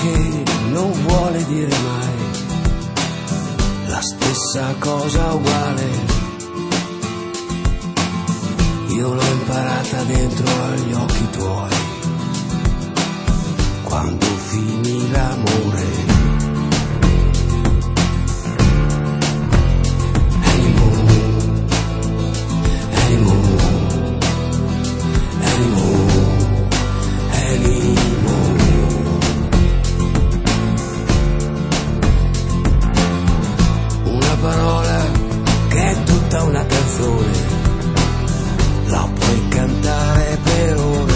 che non vuole dire mai la stessa cosa uguale. Io l'ho imparata dentro agli occhi tuoi, quando finì l'amore. Una parola che è tutta una canzone, la puoi cantare per ore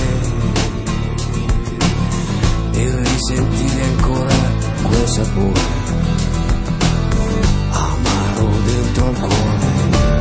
e risentire ancora quel sapore amaro dentro il cuore.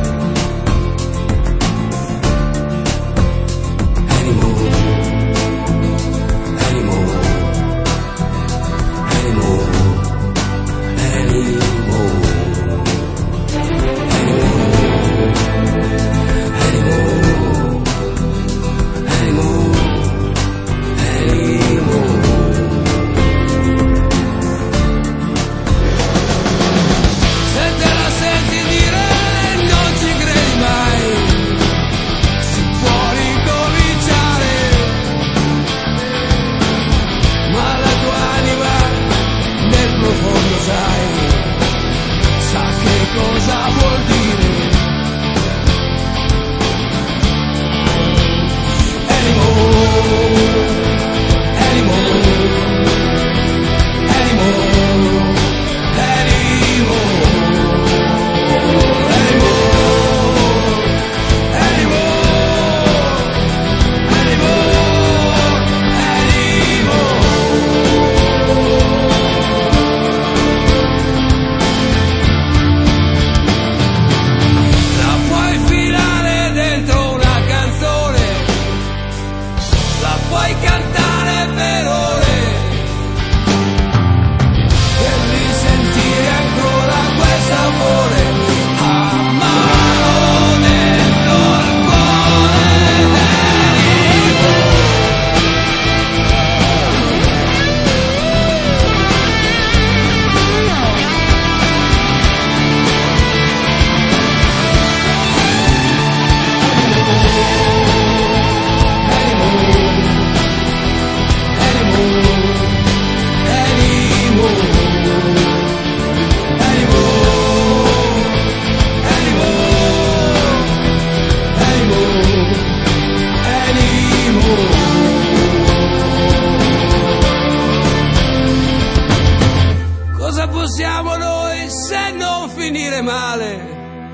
Cosa possiamo noi se non finire male?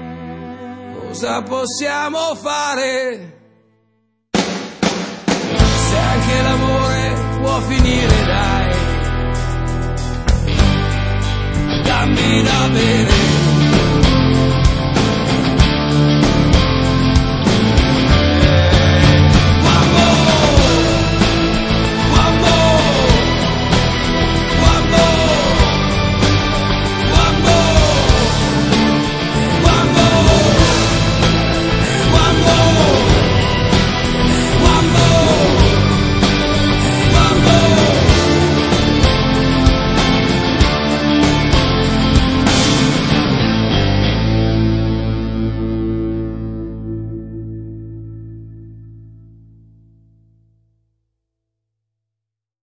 Cosa possiamo fare? Se anche l'amore può finire, dai, dammi da bere.